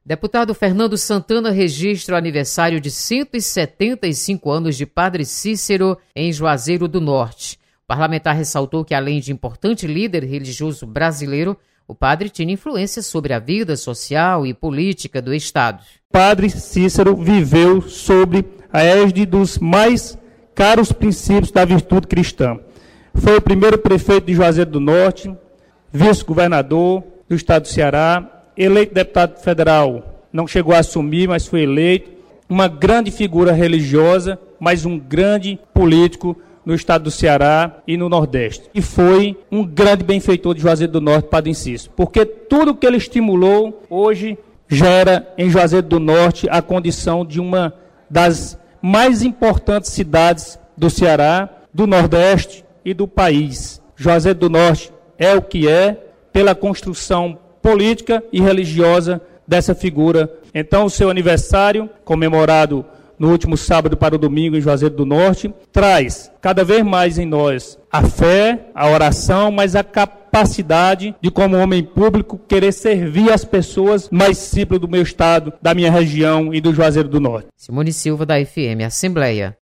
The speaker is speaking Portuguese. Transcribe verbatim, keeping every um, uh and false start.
Deputado Fernando Santana registra o aniversário de cento e setenta e cinco anos de Padre Cícero em Juazeiro do Norte. O parlamentar ressaltou que, além de importante líder religioso brasileiro, o padre tinha influência sobre a vida social e política do Estado. Padre Cícero viveu sob a égide dos mais caros princípios da virtude cristã. Foi o primeiro prefeito de Juazeiro do Norte, vice-governador do estado do Ceará, eleito deputado federal, não chegou a assumir, mas foi eleito, uma grande figura religiosa, mas um grande político no estado do Ceará e no Nordeste. E foi um grande benfeitor de Juazeiro do Norte, Padre Cícero, porque tudo que ele estimulou, hoje gera em Juazeiro do Norte a condição de uma das mais importantes cidades do Ceará, do Nordeste e do país. Juazeiro do Norte é o que é pela construção política e religiosa dessa figura. Então, o seu aniversário, comemorado no último sábado para o domingo em Juazeiro do Norte, traz cada vez mais em nós a fé, a oração, mas a capacidade de, como homem público, querer servir as pessoas mais simples do meu estado, da minha região e do Juazeiro do Norte. Simone Silva, da F M Assembleia.